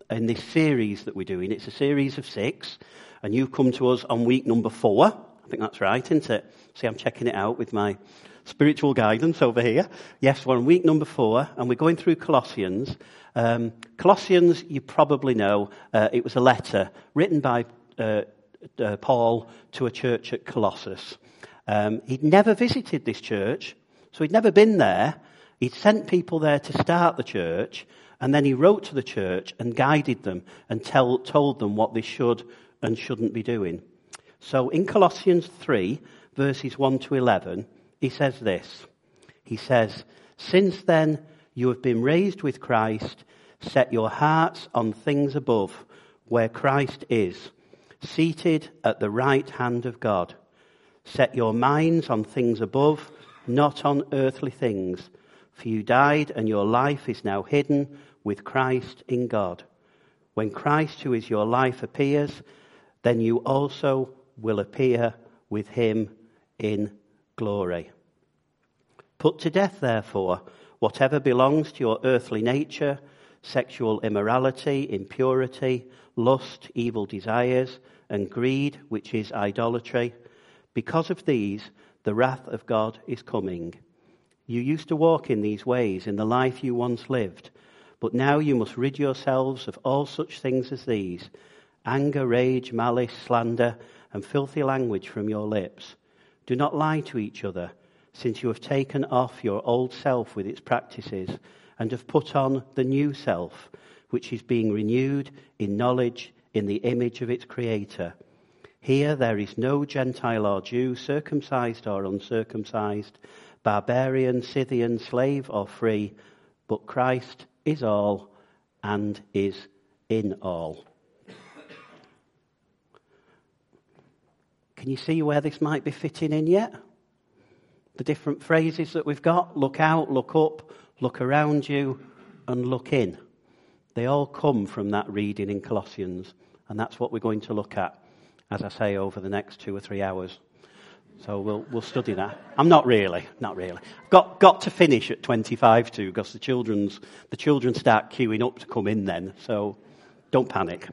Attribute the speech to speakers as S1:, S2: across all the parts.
S1: in this series that we're doing. It's a series of 6, and you've come to us on week number 4. I think that's right, isn't it? See, I'm checking it out with my spiritual guidance over here. Yes, we're on week number 4, and we're going through Colossians. Colossians, you probably know, it was a letter written by Paul to a church at Colossus. He'd never visited this church, so he'd never been there. He'd sent people there to start the church, and then he wrote to the church and guided them and told them what they should and shouldn't be doing. So in Colossians 3, verses 1 to 11, he says this. He says, "Since then you have been raised with Christ, set your hearts on things above, where Christ is, seated at the right hand of God. Set your minds on things above, not on earthly things. For you died, and your life is now hidden with Christ in God. When Christ, who is your life, appears, then you also will appear with him in glory. Put to death, therefore, whatever belongs to your earthly nature, sexual immorality, impurity, lust, evil desires, and greed, which is idolatry. Because of these, the wrath of God is coming. You used to walk in these ways in the life you once lived, but now you must rid yourselves of all such things as these: anger, rage, malice, slander, and filthy language from your lips. Do not lie to each other, since you have taken off your old self with its practices, and have put on the new self, which is being renewed in knowledge in the image of its Creator. Here there is no Gentile or Jew, circumcised or uncircumcised, barbarian, Scythian, slave or free, but Christ is all and is in all." Can you see where this might be fitting in yet? The different phrases that we've got: look out, look up, look around you, and look in. They all come from that reading in Colossians, and that's what we're going to look at, as I say, over the next 2 or 3 hours. So we'll study that. I'm not really. Got to finish at 25 to, because the children start queuing up to come in then. So don't panic.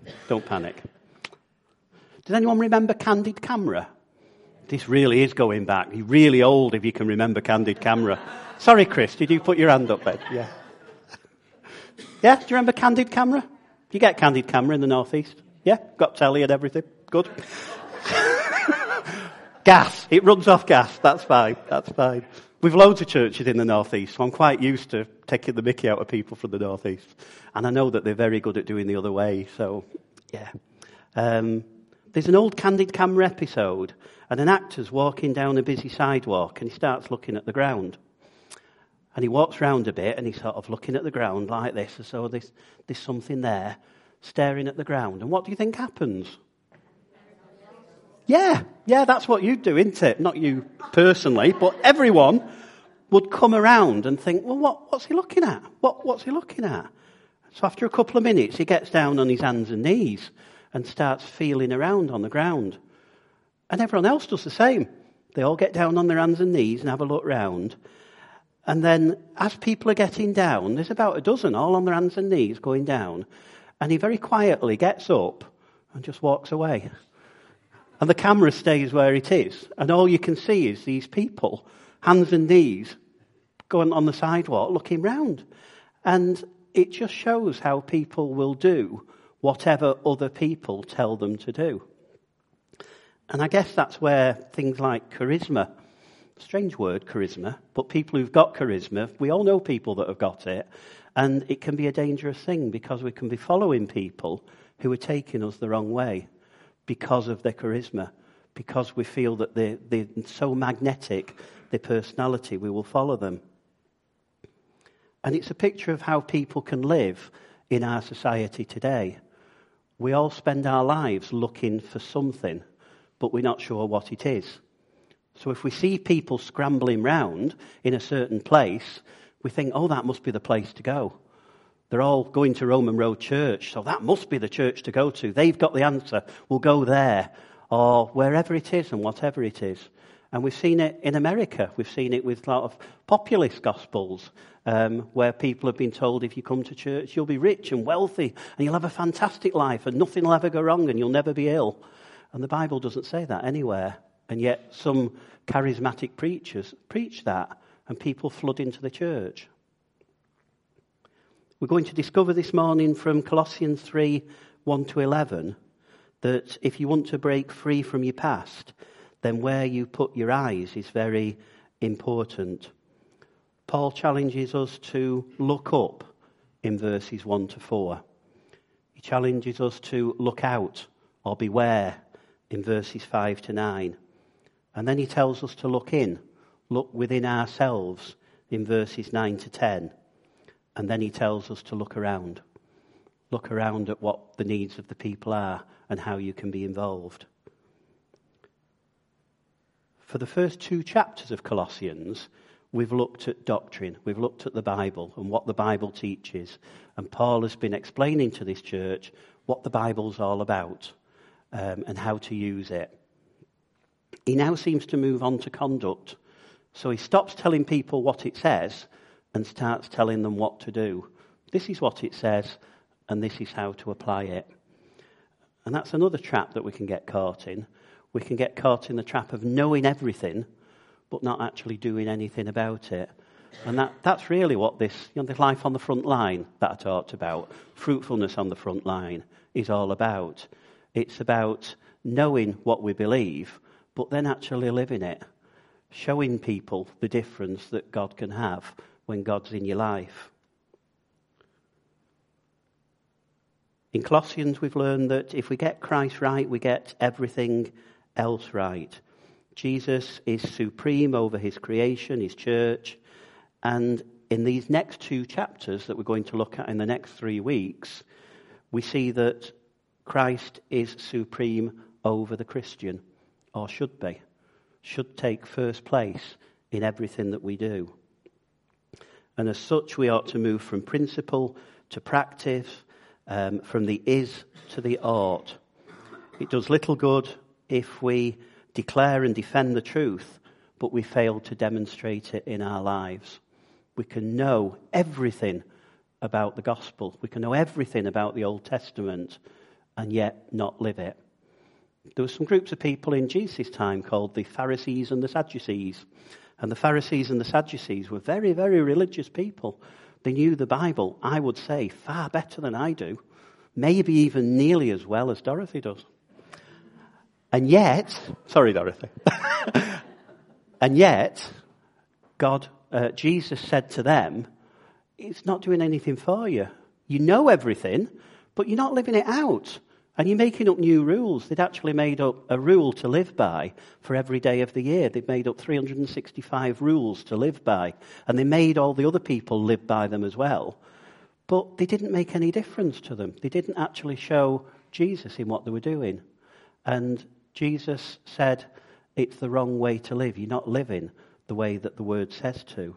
S1: Does anyone remember Candid Camera? This really is going back. You're really old if you can remember Candid Camera. Sorry, Chris, did you put your hand up then? Yeah. Yeah, do you remember Candid Camera? You get Candid Camera in the Northeast? Yeah, got telly and everything. Good. Gas. It runs off gas. That's fine. We've loads of churches in the Northeast, so I'm quite used to taking the mickey out of people from the Northeast. And I know that they're very good at doing the other way, so yeah. There's an old Candid Camera episode, and an actor's walking down a busy sidewalk, and he starts looking at the ground. And he walks round a bit, and he's sort of looking at the ground like this, as though there's something there, staring at the ground. And what do you think happens? Yeah, that's what you'd do, isn't it? Not you personally, but everyone would come around and think, well, what's he looking at? What's he looking at? So after a couple of minutes, he gets down on his hands and knees and starts feeling around on the ground. And everyone else does the same. They all get down on their hands and knees and have a look round. And then as people are getting down, there's about a dozen all on their hands and knees going down. And he very quietly gets up and just walks away. And the camera stays where it is. And all you can see is these people, hands and knees, going on the sidewalk, looking round. And it just shows how people will do whatever other people tell them to do. And I guess that's where things like charisma, strange word, charisma, but people who've got charisma, we all know people that have got it, and it can be a dangerous thing because we can be following people who are taking us the wrong way because of their charisma, because we feel that they're so magnetic, their personality, we will follow them. And it's a picture of how people can live in our society today. We all spend our lives looking for something, but we're not sure what it is. So if we see people scrambling round in a certain place, we think, oh, that must be the place to go. They're all going to Roman Road Church, so that must be the church to go to. They've got the answer. We'll go there, or wherever it is and whatever it is. And we've seen it in America. We've seen it with a lot of populist gospels, where people have been told if you come to church, you'll be rich and wealthy and you'll have a fantastic life and nothing will ever go wrong and you'll never be ill. And the Bible doesn't say that anywhere. And yet some charismatic preachers preach that and people flood into the church. We're going to discover this morning from Colossians 3, 1 to 11, that if you want to break free from your past, then where you put your eyes is very important. Paul challenges us to look up in verses 1 to 4. He challenges us to look out or beware in verses 5 to 9. And then he tells us to look in, look within ourselves in verses 9 to 10. And then he tells us to look around at what the needs of the people are and how you can be involved. For the first 2 chapters of Colossians, we've looked at doctrine, we've looked at the Bible and what the Bible teaches. And Paul has been explaining to this church what the Bible's all about and how to use it. He now seems to move on to conduct. So he stops telling people what it says and starts telling them what to do. This is what it says, and this is how to apply it. And that's another trap that we can get caught in. We can get caught in the trap of knowing everything, but not actually doing anything about it. And that's really what this life on the front line that I talked about, fruitfulness on the front line, is all about. It's about knowing what we believe, but then actually living it. Showing people the difference that God can have when God's in your life. In Colossians, we've learned that if we get Christ right, we get everything else right. Jesus is supreme over his creation, his church, and in these next 2 chapters that we're going to look at in the next 3 weeks, we see that Christ is supreme over the Christian, or should be, should take first place in everything that we do. And as such, we ought to move from principle to practice, from the is to the ought. It does little good if we declare and defend the truth, but we fail to demonstrate it in our lives. We can know everything about the gospel. We can know everything about the Old Testament and yet not live it. There were some groups of people in Jesus' time called the Pharisees and the Sadducees. And the Pharisees and the Sadducees were very, very religious people. They knew the Bible, I would say, far better than I do. Maybe even nearly as well as Dorothy does. And yet, sorry, Dorothy. And yet, Jesus said to them, it's not doing anything for you. You know everything, but you're not living it out. And you're making up new rules. They'd actually made up a rule to live by for every day of the year. They'd made up 365 rules to live by. And they made all the other people live by them as well. But they didn't make any difference to them. They didn't actually show Jesus in what they were doing. And Jesus said, it's the wrong way to live. You're not living the way that the word says to.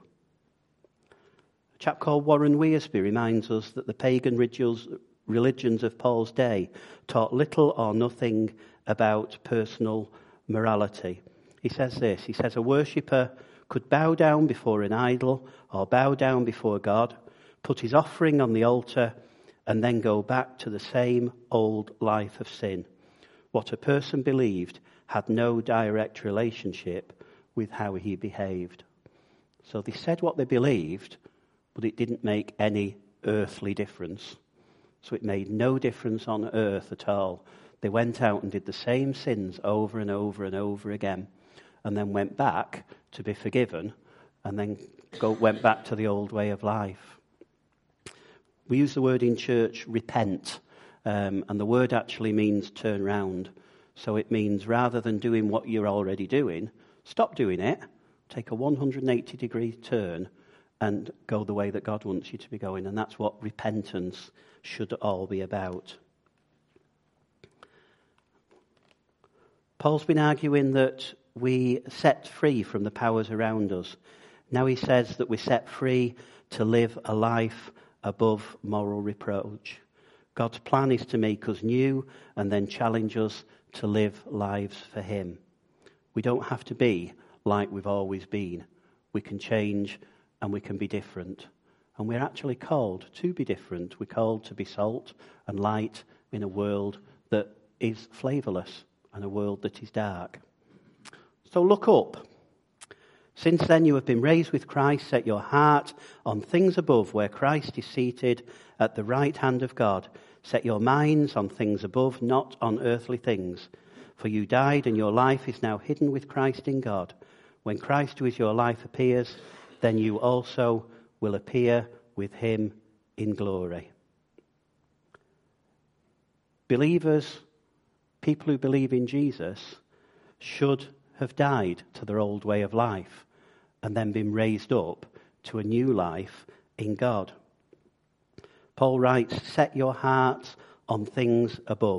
S1: A chap called Warren Wiersbe reminds us that the pagan religions of Paul's day taught little or nothing about personal morality. He says this, he says, a worshipper could bow down before an idol or bow down before God, put his offering on the altar, and then go back to the same old life of sin. What a person believed had no direct relationship with how he behaved. So they said what they believed, but it didn't make any earthly difference. So it made no difference on earth at all. They went out and did the same sins over and over and over again, and then went back to be forgiven, and then went back to the old way of life. We use the word in church, repent, and the word actually means turn round. So it means rather than doing what you're already doing, stop doing it, take a 180-degree turn, and go the way that God wants you to be going. And that's what repentance should all be about. Paul's been arguing that we set free from the powers around us. Now he says that we're set free to live a life above moral reproach. God's plan is to make us new and then challenge us to live lives for him. We don't have to be like we've always been. We can change and we can be different. And we're actually called to be different. We're called to be salt and light in a world that is flavourless and a world that is dark. So look up. Since then you have been raised with Christ. Set your heart on things above, where Christ is seated at the right hand of God. Set your minds on things above, not on earthly things. For you died, and your life is now hidden with Christ in God. When Christ, who is your life, appears, then you also will appear with him in glory. Believers, people who believe in Jesus, should have died to their old way of life and then been raised up to a new life in God. Paul writes, set your hearts on things above.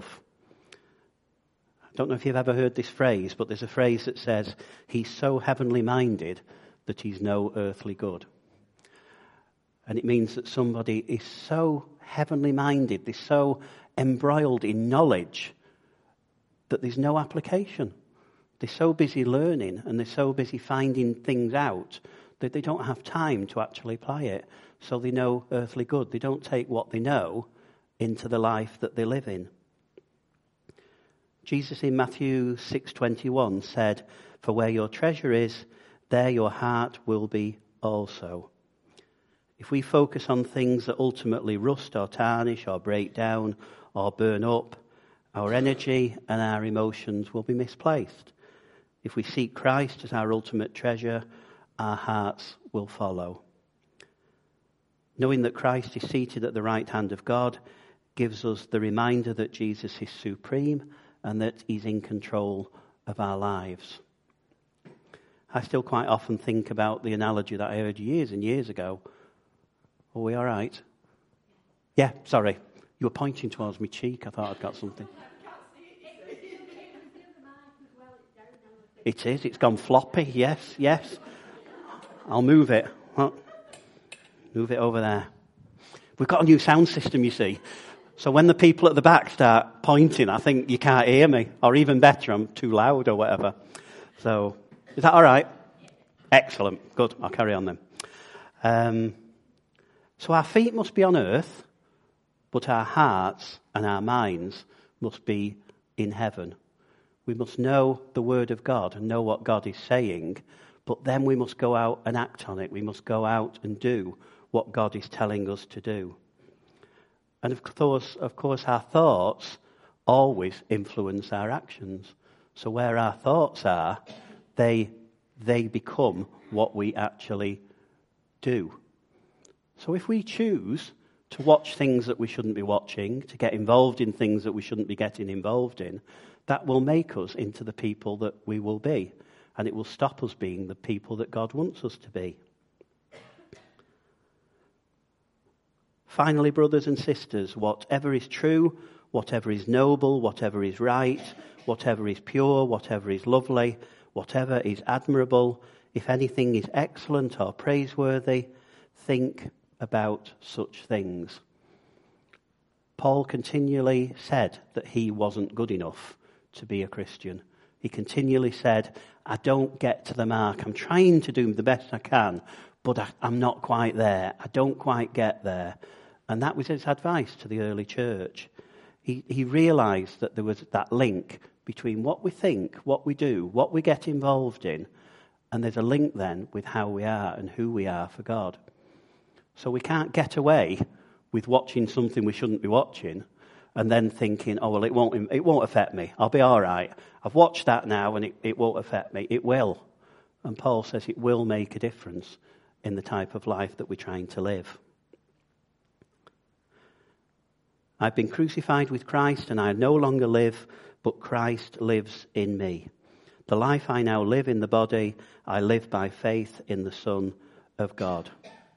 S1: I don't know if you've ever heard this phrase, but there's a phrase that says, he's so heavenly minded that he's no earthly good. And it means that somebody is so heavenly minded, they're so embroiled in knowledge that there's no application. They're so busy learning and they're so busy finding things out that they don't have time to actually apply it. So they know earthly good. They don't take what they know into the life that they live in. Jesus in Matthew 6:21 said, for where your treasure is, there your heart will be also. If we focus on things that ultimately rust or tarnish or break down or burn up, our energy and our emotions will be misplaced. If we seek Christ as our ultimate treasure, our hearts will follow. Knowing that Christ is seated at the right hand of God gives us the reminder that Jesus is supreme and that he's in control of our lives. I still quite often think about the analogy that I heard years and years ago. Are we all right? Yeah, sorry. You were pointing towards my cheek. I thought I'd got something. It is. It's gone floppy. Yes. I'll move it. Move it over there. We've got a new sound system, you see. So when the people at the back start pointing, I think you can't hear me. Or even better, I'm too loud or whatever. So, is that all right? Excellent. Good. I'll carry on then. So our feet must be on earth, but our hearts and our minds must be in heaven. We must know the word of God and know what God is saying, but then we must go out and act on it. We must go out and do what God is telling us to do. And of course, our thoughts always influence our actions. So where our thoughts are, they become what we actually do. So if we choose to watch things that we shouldn't be watching, to get involved in things that we shouldn't be getting involved in, that will make us into the people that we will be. And it will stop us being the people that God wants us to be. Finally, brothers and sisters, whatever is true, whatever is noble, whatever is right, whatever is pure, whatever is lovely, whatever is admirable, if anything is excellent or praiseworthy, think about such things. Paul continually said that he wasn't good enough to be a Christian. He continually said, I don't get to the mark. I'm trying to do the best I can, but I'm not quite there. I don't quite get there. And that was his advice to the early church. He realised that there was that link between what we think, what we do, what we get involved in, and there's a link then with how we are and who we are for God. So we can't get away with watching something we shouldn't be watching and then thinking, oh, well, it won't affect me. I'll be all right. I've watched that now and it won't affect me. It will. And Paul says it will make a difference in the type of life that we're trying to live. I've been crucified with Christ and I no longer live, but Christ lives in me. The life I now live in the body, I live by faith in the Son of God.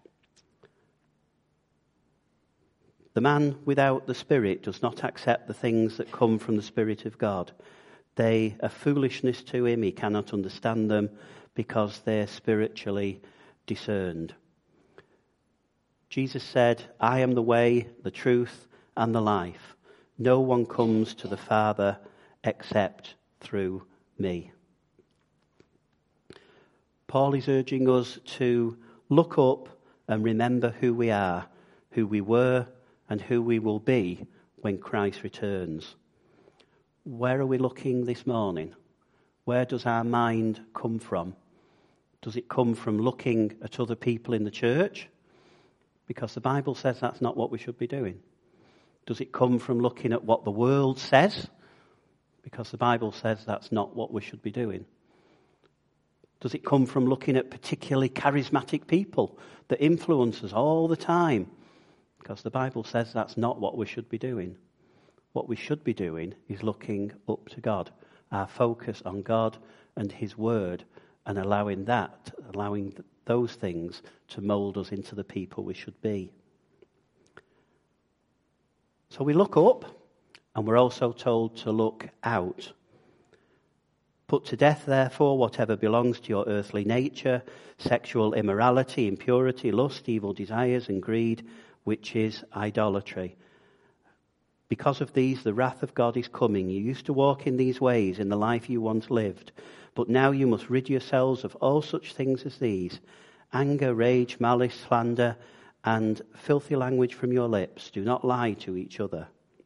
S1: The man without the Spirit does not accept the things that come from the Spirit of God. They are foolishness to him. He cannot understand them because they're spiritually discerned. Jesus said, I am the way, the truth, and the life. No one comes to the Father except through me. Paul is urging us to look up and remember who we are, who we were, and who we will be when Christ returns. Where are we looking this morning? Where does our mind come from? Does it come from looking at other people in the church? Because the Bible says that's not what we should be doing. Does it come from looking at what the world says? Because the Bible says that's not what we should be doing. Does it come from looking at particularly charismatic people that influence us all the time? Because the Bible says that's not what we should be doing. What we should be doing is looking up to God, our focus on God and His Word, and allowing those things to mould us into the people we should be. So we look up, and we're also told to look out. Put to death, therefore, whatever belongs to your earthly nature, sexual immorality, impurity, lust, evil desires, and greed, which is idolatry. Because of these, the wrath of God is coming. You used to walk in these ways in the life you once lived, but now you must rid yourselves of all such things as these: anger, rage, malice, slander, and filthy language from your lips. Do not lie to each other.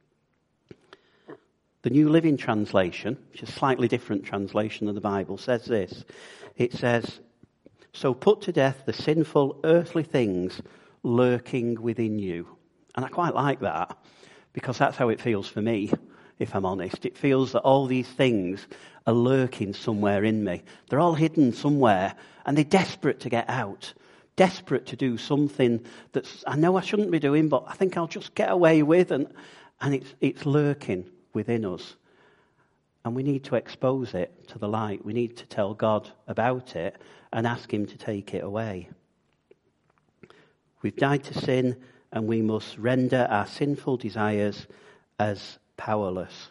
S1: The New Living Translation, which is a slightly different translation of the Bible, says this. It says, "So put to death the sinful earthly things lurking within you." And I quite like that, because that's how it feels for me, if I'm honest. It feels that all these things are lurking somewhere in me. They're all hidden somewhere, and they're desperate to get out. Desperate to do something that I know I shouldn't be doing, but I think I'll just get away with, and it's lurking within us. And we need to expose it to the light. We need to tell God about it and ask Him to take it away. We've died to sin, and we must render our sinful desires as powerless.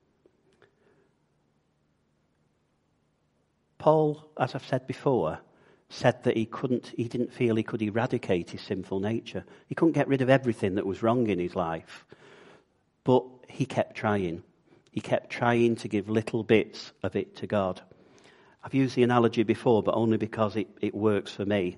S1: Paul, as I've said before, said that he didn't feel he could eradicate his sinful nature. He couldn't get rid of everything that was wrong in his life. But he kept trying. He kept trying to give little bits of it to God. I've used the analogy before, but only because it works for me.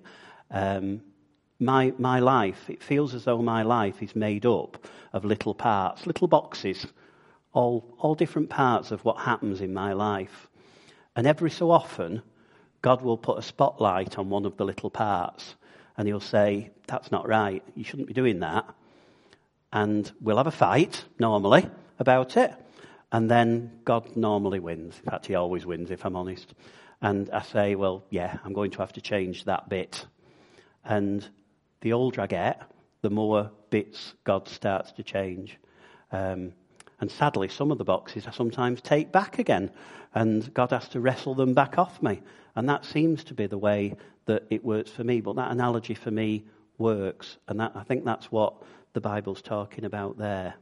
S1: My life, it feels as though my life is made up of little parts, little boxes, all different parts of what happens in my life. And every so often, God will put a spotlight on one of the little parts, and He'll say, "That's not right, you shouldn't be doing that." And we'll have a fight, normally, about it, and then God normally wins. In fact, He always wins, if I'm honest. And I say, well, yeah, I'm going to have to change that bit. And the older I get, the more bits God starts to change. And sadly, some of the boxes I sometimes take back again, and God has to wrestle them back off me. And that seems to be the way that it works for me. But that analogy for me works, and I think that's what the Bible's talking about there.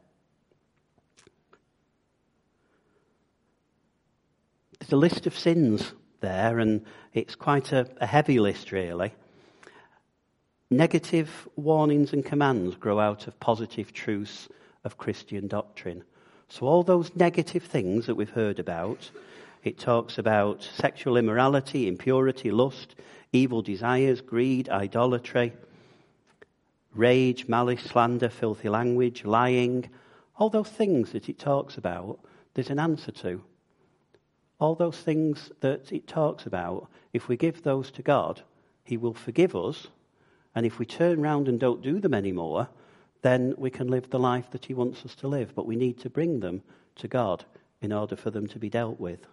S1: There's a list of sins there, and it's quite a heavy list, really. Negative warnings and commands grow out of positive truths of Christian doctrine. So all those negative things that we've heard about, it talks about sexual immorality, impurity, lust, evil desires, greed, idolatry, rage, malice, slander, filthy language, lying. All those things that it talks about, there's an answer to. All those things that it talks about, if we give those to God, He will forgive us. And if we turn round and don't do them anymore, then we can live the life that He wants us to live. But we need to bring them to God in order for them to be dealt with.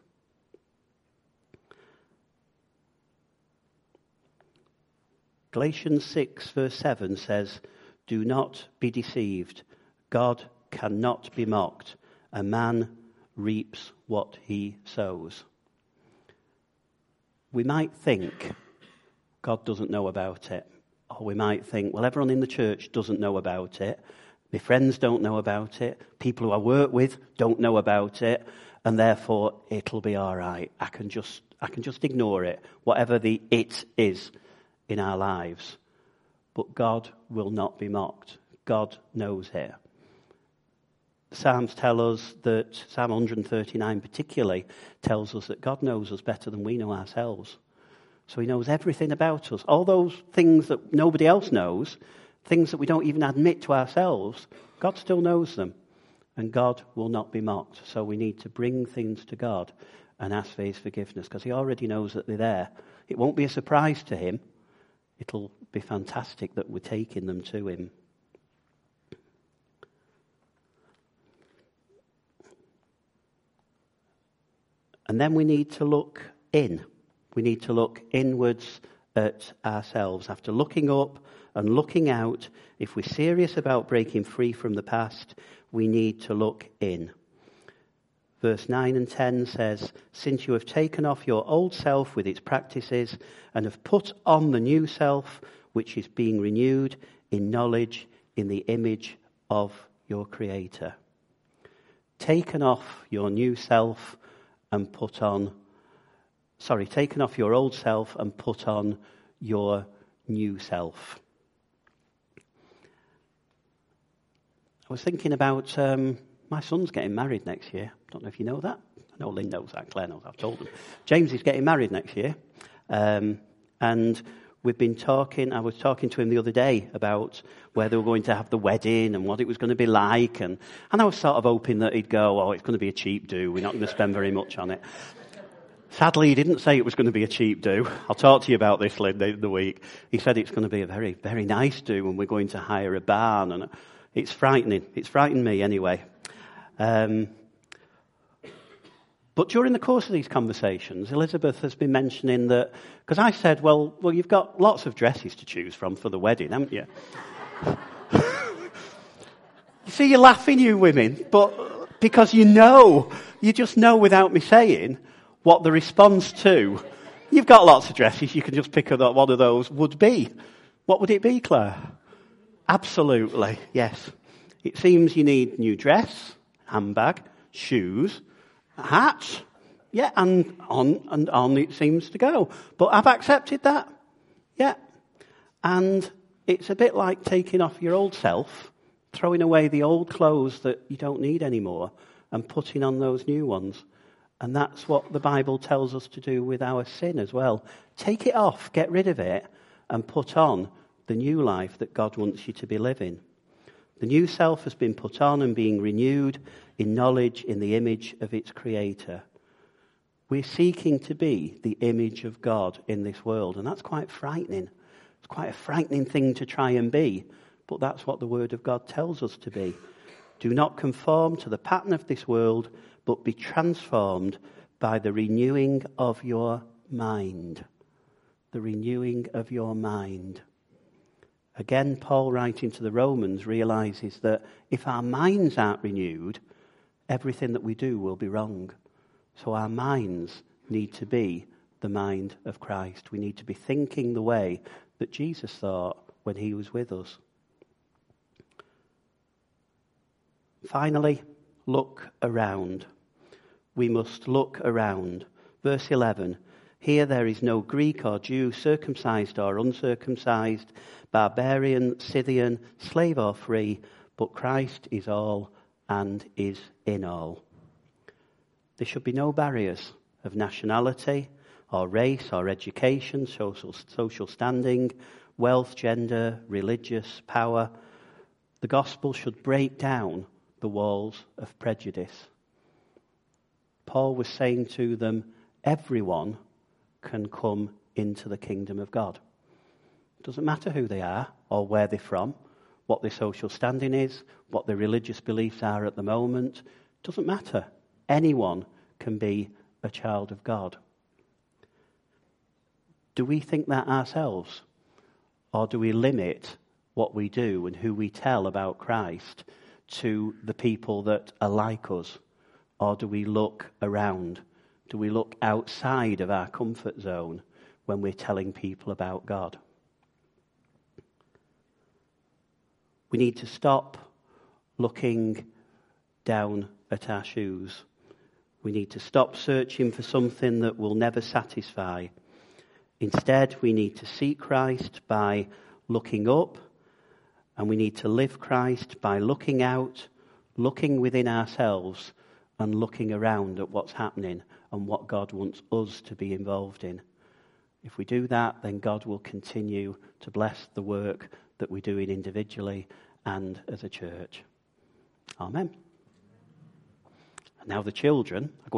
S1: Galatians 6 verse 7 says, "Do not be deceived. God cannot be mocked. A man reaps what he sows." We might think God doesn't know about it. Or we might think, well, everyone in the church doesn't know about it. My friends don't know about it. People who I work with don't know about it. And therefore, it'll be all right. I can just ignore it, whatever the it is in our lives. But God will not be mocked. God knows it. The Psalms tell us that, Psalm 139 particularly, tells us that God knows us better than we know ourselves. So he knows everything about us. All those things that nobody else knows, things that we don't even admit to ourselves, God still knows them. And God will not be mocked. So we need to bring things to God and ask for his forgiveness, because he already knows that they're there. It won't be a surprise to him. It'll be fantastic that we're taking them to him. And then we need to look in. We need to look inwards at ourselves. After looking up and looking out, if we're serious about breaking free from the past, we need to look in. Verse 9 and 10 says, "Since you have taken off your old self with its practices and have put on the new self, which is being renewed in knowledge in the image of your Creator." Taken off your new self and put on, taken off your old self and put on your new self. I was thinking about my son's getting married next year. I don't know if you know that. I know Lynn knows that. Claire knows. I've told him. James is getting married next year. And we've been talking. I was talking to him the other day about where they were going to have the wedding and what it was going to be like. And I was sort of hoping that he'd go, "Oh, it's going to be a cheap do. We're not going to spend very much on it." Sadly, he didn't say it was going to be a cheap do. I'll talk to you about this later in the week. He said it's going to be a very, very nice do, and we're going to hire a barn. And it's frightening. It's frightened me anyway. But during the course of these conversations, Elizabeth has been mentioning that, because I said, well, you've got lots of dresses to choose from for the wedding, haven't you? You see, you're laughing, you women, but because you just know without me saying what the response to, you've got lots of dresses, you can just pick up one of those, would be. What would it be, Claire? Absolutely, yes. It seems you need new dress, handbag, shoes, a hat, yeah, and on it seems to go. But I've accepted that, yeah. And it's a bit like taking off your old self, throwing away the old clothes that you don't need anymore, and putting on those new ones. And that's what the Bible tells us to do with our sin as well. Take it off, get rid of it, and put on the new life that God wants you to be living. The new self has been put on and being renewed in knowledge in the image of its Creator. We're seeking to be the image of God in this world, and that's quite frightening. It's quite a frightening thing to try and be, but that's what the Word of God tells us to be. Do not conform to the pattern of this world, but be transformed by the renewing of your mind. The renewing of your mind. Again, Paul, writing to the Romans, realizes that if our minds aren't renewed, everything that we do will be wrong. So our minds need to be the mind of Christ. We need to be thinking the way that Jesus thought when he was with us. Finally, look around. We must look around. Verse 11. Here there is no Greek or Jew, circumcised or uncircumcised, barbarian, Scythian, slave or free, but Christ is all and is in all. There should be no barriers of nationality or race or education, social standing, wealth, gender, religious power. The gospel should break down the walls of prejudice. Paul was saying to them, everyone can come into the kingdom of God. It doesn't matter who they are or where they're from, what their social standing is, what their religious beliefs are at the moment. It doesn't matter. Anyone can be a child of God. Do we think that ourselves? Or do we limit what we do and who we tell about Christ to the people that are like us? Or do we look around? Do we look outside of our comfort zone when we're telling people about God? We need to stop looking down at our shoes. We need to stop searching for something that will never satisfy. Instead, we need to seek Christ by looking up, and we need to live Christ by looking out, looking within ourselves, and looking around at what's happening and what God wants us to be involved in. If we do that, then God will continue to bless the work that we're doing individually and as a church. Amen. And now the children are going